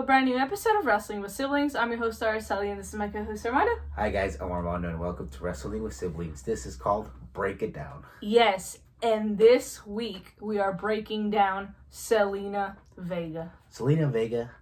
brand new episode of Wrestling with Siblings. I'm your host, Araceli, and this is my co-host, Armando. Hi guys, I'm Armando, and welcome to Wrestling with Siblings. This is called Break It Down. Yes, and this week we are breaking down Zelina Vega. Zelina Vega,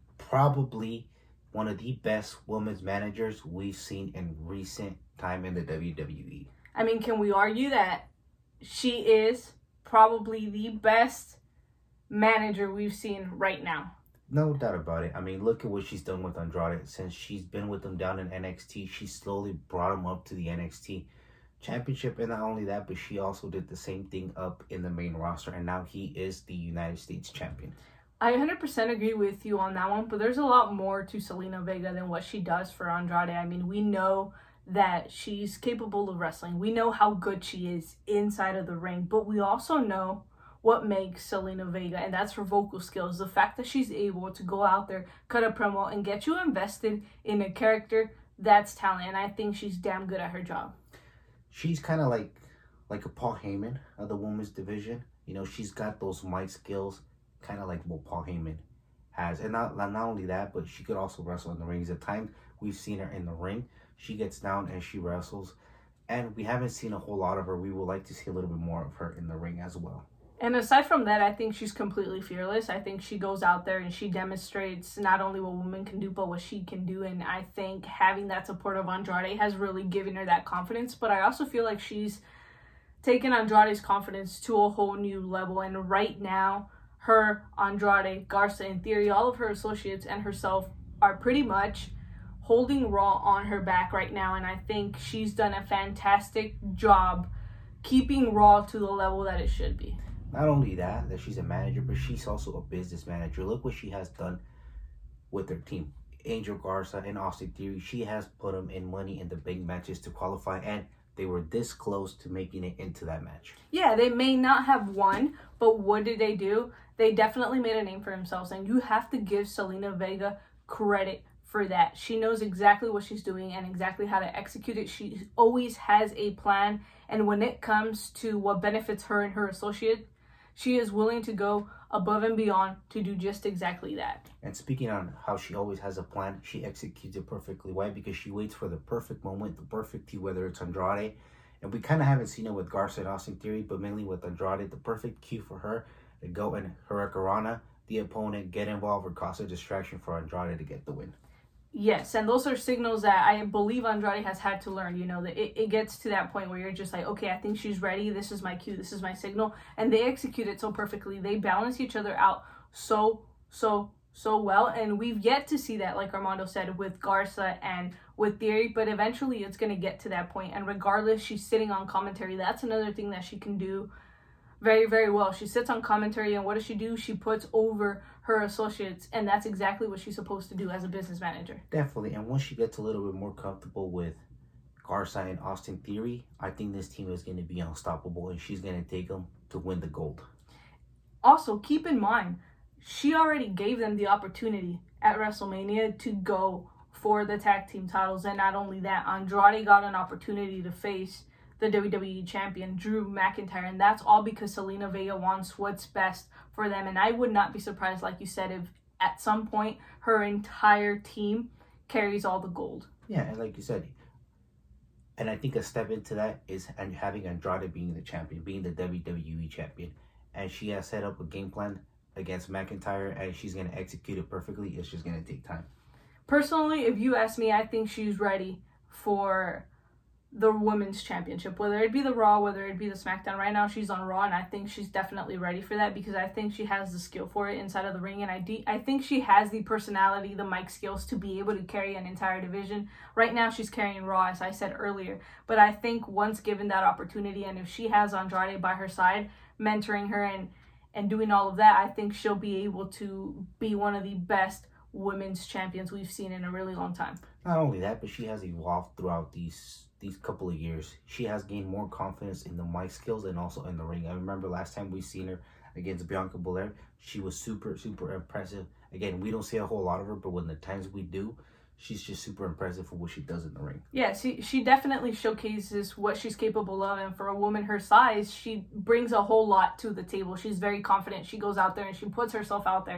probably one of the best women's managers we've seen in recent time in the WWE. I mean, can we argue that she is probably the best manager we've seen right now? No doubt about it. I mean, look at what she's done with Andrade. Since she's been with them down in NXT, she slowly brought him up to the NXT Championship. And not only that, but she also did the same thing up in the main roster. And now he is the United States Champion. I 100% agree with you on that one, but there's a lot more to Zelina Vega than what she does for Andrade. I mean, we know that she's capable of wrestling. We know how good she is inside of the ring, but we also know what makes Zelina Vega, and that's her vocal skills. The fact that she's able to go out there, cut a promo, and get you invested in a character, that's talent, and I think she's damn good at her job. She's kind of like a Paul Heyman of the women's division. You know, she's got those mic skills, kind of like what Paul Heyman has. And not only that, but she could also wrestle in the rings. At times, we've seen her in the ring. She gets down and she wrestles. And we haven't seen a whole lot of her. We would like to see a little bit more of her in the ring as well. And aside from that, I think she's completely fearless. I think she goes out there and she demonstrates not only what women can do, but what she can do. And I think having that support of Andrade has really given her that confidence. But I also feel like she's taken Andrade's confidence to a whole new level. And right now, her, Andrade, Garza, and Theory, all of her associates and herself are pretty much holding Raw on her back right now. And I think she's done a fantastic job keeping Raw to the level that it should be. Not only that she's a manager, but she's also a business manager. Look what she has done with her team. Angel Garza and Austin Theory, she has put them in Money in the Bank matches to qualify, and they were this close to making it into that match. Yeah, they may not have won, but what did they do? They definitely made a name for themselves, and you have to give Zelina Vega credit for that. She knows exactly what she's doing and exactly how to execute it. She always has a plan, and when it comes to what benefits her and her associate, she is willing to go above and beyond to do just exactly that. And speaking on how she always has a plan, she executes it perfectly. Why? Because she waits for the perfect moment, the perfect cue, whether it's Andrade. And we kind of haven't seen it with Garza and Austin Theory, but mainly with Andrade, the perfect cue for her to go and Hurricanrana the opponent, get involved, or cause a distraction for Andrade to get the win. Yes, and those are signals that I believe Andrade has had to learn. You know, that it gets to that point where you're just like, okay, I think she's ready. This is my cue. This is my signal. And they execute it so perfectly. They balance each other out so well. And we've yet to see that, like Armando said, with Garza and with Theory. But eventually it's going to get to that point. And regardless, she's sitting on commentary. That's another thing that she can do very, very well. She sits on commentary, and what does she do? She puts over her associates, and that's exactly what she's supposed to do as a business manager. Definitely, and once she gets a little bit more comfortable with Garza and Austin Theory, I think this team is going to be unstoppable, and she's going to take them to win the gold. Also, keep in mind, she already gave them the opportunity at WrestleMania to go for the tag team titles, and not only that, Andrade got an opportunity to face the WWE champion, Drew McIntyre, and that's all because Zelina Vega wants what's best for them. And I would not be surprised, like you said, if at some point her entire team carries all the gold. Yeah, and like you said, and I think a step into that is having Andrade being the champion, being the WWE champion, and she has set up a game plan against McIntyre, and she's going to execute it perfectly. It's just going to take time. Personally, if you ask me, I think she's ready for the women's championship, whether it be the Raw, whether it be the SmackDown. Right now she's on Raw, and I think she's definitely ready for that because I think she has the skill for it inside of the ring, and I think she has the personality, the mic skills to be able to carry an entire division. Right now she's carrying Raw, as I said earlier, but I think once given that opportunity, and if she has Andrade by her side mentoring her and doing all of that, I think she'll be able to be one of the best women's champions we've seen in a really long time. Not only that, but she has evolved throughout these couple of years. She has gained more confidence in the mic skills and also in the ring. I remember last time we seen her against Bianca Belair, she was super impressive. Again, we don't see a whole lot of her, but when the times we do, she's just super impressive for what she does in the ring. Yeah, she definitely showcases what she's capable of, and for a woman her size, she brings a whole lot to the table. She's very confident. She goes out there and she puts herself out there.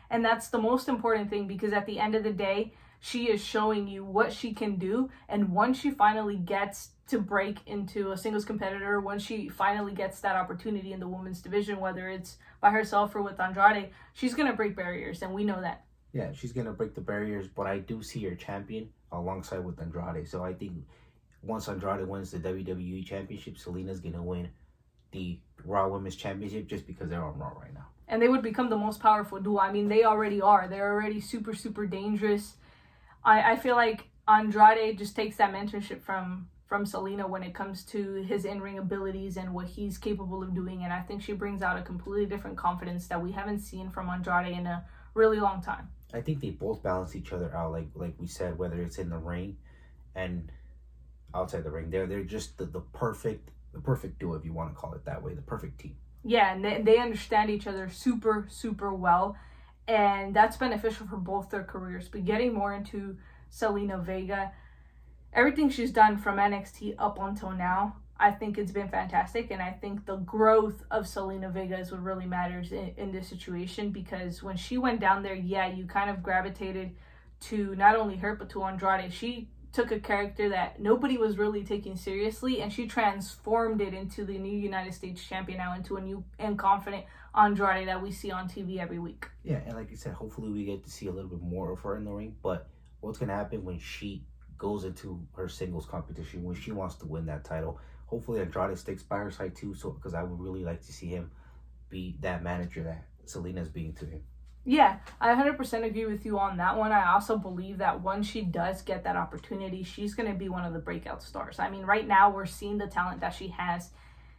And that's the most important thing, because at the end of the day, she is showing you what she can do. And once she finally gets to break into a singles competitor, once she finally gets that opportunity in the women's division, whether it's by herself or with Andrade, she's going to break barriers, and we know that. Yeah, she's going to break the barriers, but I do see her champion alongside with Andrade. So I think once Andrade wins the WWE Championship, Selena's going to win the Raw Women's Championship just because they're on Raw right now. And they would become the most powerful duo. I mean, they already are. They're already super, super dangerous. I feel like Andrade just takes that mentorship from Selena when it comes to his in-ring abilities and what he's capable of doing. And I think she brings out a completely different confidence that we haven't seen from Andrade in a really long time. I think they both balance each other out, like we said, whether it's in the ring and outside the ring. They're just the perfect duo, if you want to call it that way, the perfect team. Yeah, and they understand each other super, super well. And that's beneficial for both their careers. But getting more into Zelina Vega, everything she's done from NXT up until now, I think it's been fantastic. And I think the growth of Zelina Vega is what really matters in this situation. Because when she went down there, yeah, you kind of gravitated to not only her, but to Andrade. She took a character that nobody was really taking seriously, and she transformed it into the new United States champion, now into a new and confident Andrade that we see on TV every week. Yeah, and like you said, hopefully we get to see a little bit more of her in the ring. But what's going to happen when she goes into her singles competition, when she wants to win that title? Hopefully Andrade sticks by her side too, so because I would really like to see him be that manager that Selena's being to him. Yeah, I 100% agree with you on that one. I also believe that once she does get that opportunity, she's going to be one of the breakout stars. I mean, right now we're seeing the talent that she has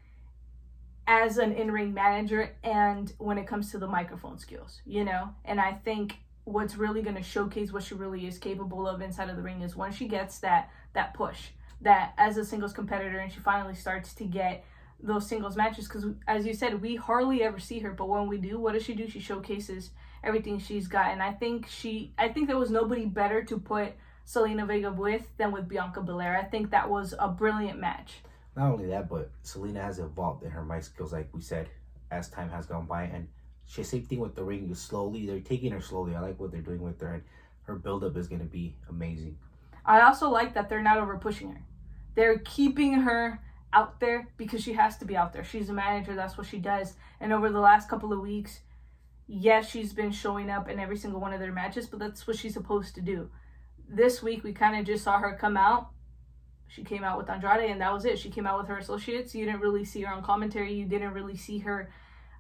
as an in-ring manager and when it comes to the microphone skills, you know? And I think what's really going to showcase what she really is capable of inside of the ring is when she gets that push, that as a singles competitor, and she finally starts to get those singles matches. Because as you said, we hardly ever see her, but when we do, what does she do? She showcases everything she's got. And I think there was nobody better to put Zelina Vega with than with Bianca Belair. I think that was a brilliant match. Not only that, but Selena has evolved in her mic skills, like we said, as time has gone by. And she same thing with the ring. They're taking her slowly. I like what they're doing with her, and her build-up is going to be amazing. I also like that they're not over pushing her. They're keeping her out there because she has to be out there. She's a manager. That's what she does. And over the last couple of weeks, yes, she's been showing up in every single one of their matches, but that's what she's supposed to do. This week, we kind of just saw her come out. She came out with Andrade, and that was it. She came out with her associates. You didn't really see her on commentary. You didn't really see her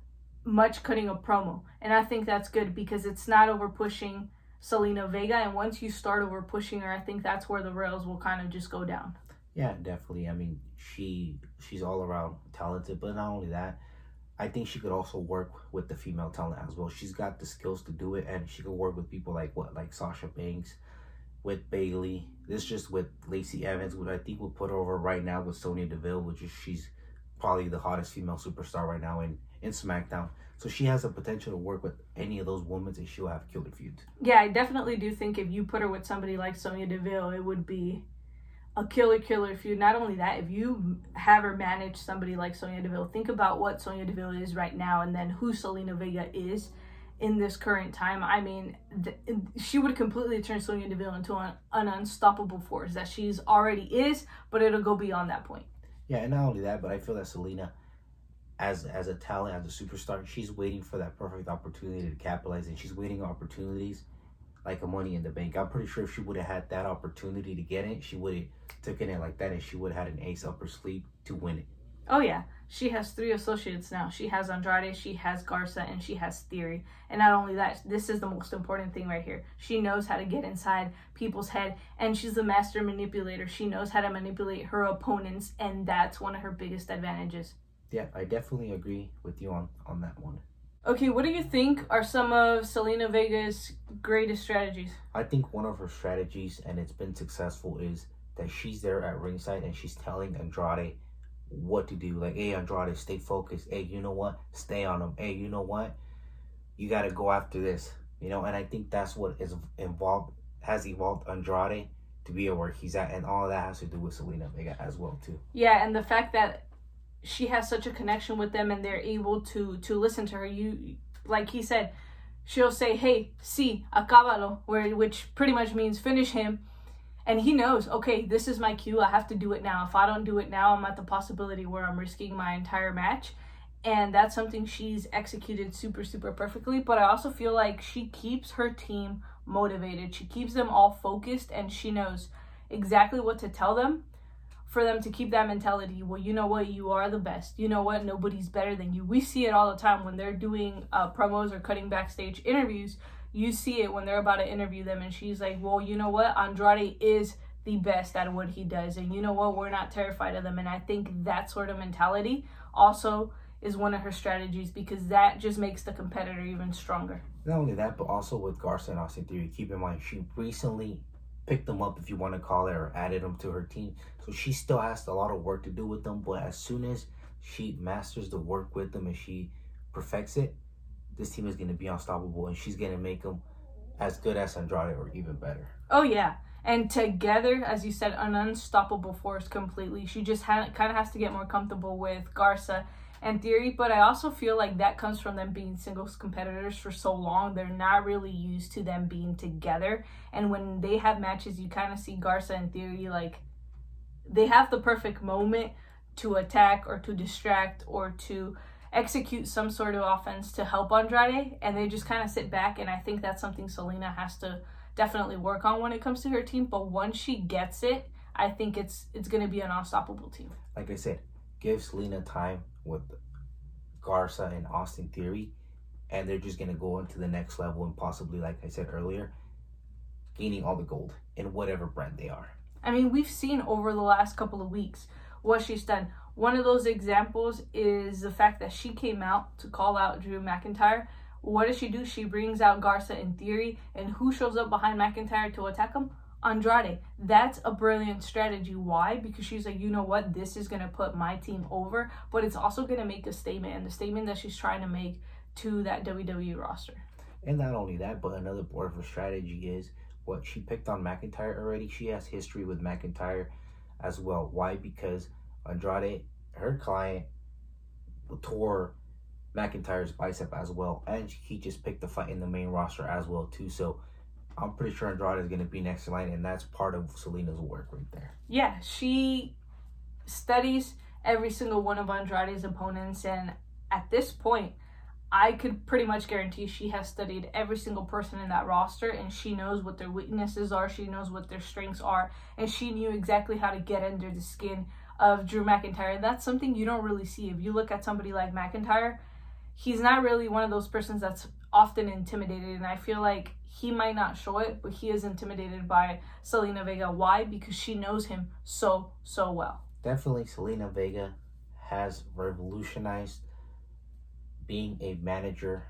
much cutting a promo. And I think that's good because it's not over pushing Zelina Vega. And once you start over pushing her, I think that's where the rails will kind of just go down. Yeah, definitely. I mean, she's all around talented, but not only that, I think she could also work with the female talent as well. She's got the skills to do it, and she could work with people like Sasha Banks, with Bayley. This just with Lacey Evans, which I think will put her over right now with Sonya Deville, which is she's probably the hottest female superstar right now in SmackDown. So she has the potential to work with any of those women, and she'll have killer feuds. Yeah, I definitely do think if you put her with somebody like Sonya Deville, it would be a killer feud. Not only that, if you have her manage somebody like Sonya Deville, think about what Sonya Deville is right now and then who Zelina Vega is in this current time. I mean, she would completely turn Sonya Deville into an unstoppable force that she's already is, but it'll go beyond that point. Yeah, and not only that, but I feel that Selena, as a talent, as a superstar, she's waiting for that perfect opportunity to capitalize, and she's waiting opportunities like a Money in the Bank. I'm pretty sure if she would have had that opportunity to get it, she would have taken it like that, and she would have had an ace up her sleeve to win it. Oh yeah, she has 3 associates now. She has Andrade, she has Garza, and she has Theory. And not only that, this is the most important thing right here. She knows how to get inside people's head, and she's a master manipulator. She knows how to manipulate her opponents, and that's one of her biggest advantages. Yeah, I definitely agree with you on that one. Okay, what do you think are some of Zelina Vega's greatest strategies? I think one of her strategies, and it's been successful, is that she's there at ringside and she's telling Andrade what to do. Like, hey, Andrade, stay focused. Hey, you know what? Stay on him. Hey, you know what? You got to go after this. You know, and I think that's what has evolved Andrade to be where he's at. And all of that has to do with Zelina Vega as well, too. Yeah, and the fact that she has such a connection with them and they're able to listen to her. You, like he said, she'll say, hey, sí, acábalo, which pretty much means finish him. And he knows, okay, this is my cue. I have to do it now. If I don't do it now, I'm at the possibility where I'm risking my entire match. And that's something she's executed super, super perfectly. But I also feel like she keeps her team motivated. She keeps them all focused, and she knows exactly what to tell them for them to keep that mentality. Well, you know what? You are the best. You know what? Nobody's better than you. We see it all the time when they're doing promos or cutting backstage interviews. You see it when they're about to interview them, and she's like, well, you know what? Andrade is the best at what he does, and you know what? We're not terrified of them. And I think that sort of mentality also is one of her strategies, because that just makes the competitor even stronger. Not only that, but also with Garza and Austin Theory, keep in mind, she recently picked them up, if you want to call it, or added them to her team. So she still has a lot of work to do with them, but as soon as she masters the work with them and she perfects it, this team is going to be unstoppable, and she's going to make them as good as Andrade or even better. Oh, yeah. And together, as you said, an unstoppable force completely. She just kind of has to get more comfortable with Garza and Theory, but I also feel like that comes from them being singles competitors for so long. They're not really used to them being together, and when they have matches, you kind of see Garza and Theory, like, they have the perfect moment to attack or to distract or to execute some sort of offense to help Andrade, and they just kind of sit back. And I think that's something Zelina has to definitely work on when it comes to her team. But once she gets it, I think it's going to be an unstoppable team. Like I said, give Zelina time with Garza and Austin Theory, and they're just going to go into the next level and possibly, like I said earlier, gaining all the gold in whatever brand they are. I mean, we've seen over the last couple of weeks what she's done. One of those examples is the fact that she came out to call out Drew McIntyre. What does she do? She brings out Garza and Theory, and who shows up behind McIntyre to attack him? Andrade. That's a brilliant strategy. Why? Because she's like, you know what? This is going to put my team over, but it's also going to make a statement, and the statement that she's trying to make to that WWE roster. And not only that, but another part of her strategy is what she picked on McIntyre already. She has history with McIntyre as well. Why? Because Andrade, her client, tore McIntyre's bicep as well, and he just picked the fight in the main roster as well too. So I'm pretty sure Andrade is going to be next in line, and that's part of Zelina's work right there. Yeah, she studies every single one of Andrade's opponents, and at this point, I could pretty much guarantee she has studied every single person in that roster, and she knows what their weaknesses are, she knows what their strengths are, and she knew exactly how to get under the skin of Drew McIntyre. And that's something you don't really see. If you look at somebody like McIntyre, he's not really one of those persons that's often intimidated, and I feel like he might not show it, but he is intimidated by Zelina Vega. Why? Because she knows him so well. Definitely, Zelina Vega has revolutionized being a manager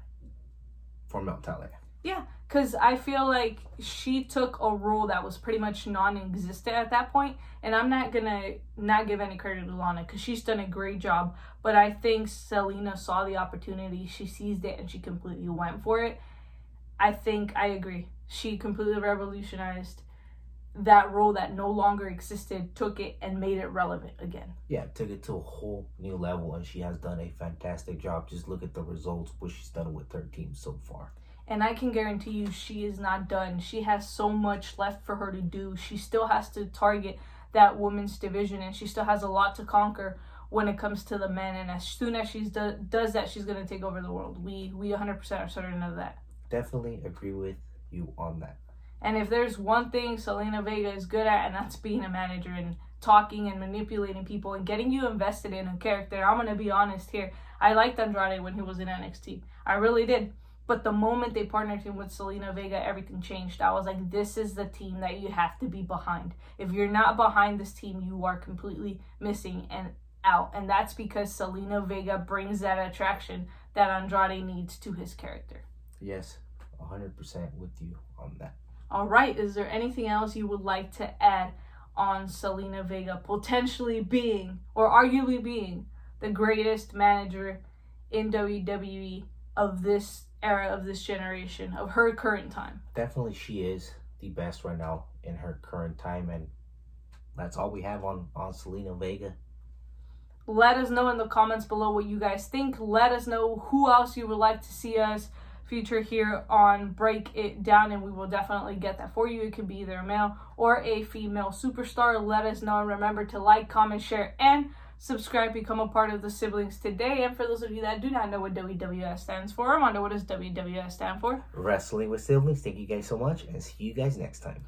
for Mount Talia. Yeah, because I feel like she took a role that was pretty much non-existent at that point, and I'm not gonna not give any credit to Lana because she's done a great job, but I think Zelina saw the opportunity, she seized it, and she completely went for it. I think I agree. She completely revolutionized that role that no longer existed, took it and made it relevant again. Yeah, took it to a whole new level, and she has done a fantastic job. Just look at the results, what she's done with her team so far. And I can guarantee you she is not done. She has so much left for her to do. She still has to target that women's division, and she still has a lot to conquer when it comes to the men. And as soon as she does that, she's going to take over the world. We 100% are certain of that. Definitely agree with you on that. And if there's one thing Zelina Vega is good at, and that's being a manager and talking and manipulating people and getting you invested in a character. I'm going to be honest here. I liked Andrade when he was in NXT. I really did. But the moment they partnered him with Zelina Vega, everything changed. I was like, this is the team that you have to be behind. If you're not behind this team, you are completely missing and out. And that's because Zelina Vega brings that attraction that Andrade needs to his character. Yes, 100% with you on that. All right. Is there anything else you would like to add on Zelina Vega potentially being, or arguably being, the greatest manager in WWE of this era, of this generation, of her current time? Definitely she is the best right now in her current time, and that's all we have on Zelina Vega. Let us know in the comments below what you guys think. Let us know who else you would like to see us feature here on Break It Down, and we will definitely get that for you. It could be either a male or a female superstar. Let us know. Remember to like, comment, share, and subscribe. Become a part of the siblings today. And for those of you that do not know what WWS stands for, Armando, what does WWS stand for? Wrestling with Siblings. Thank you guys so much, and see you guys next time.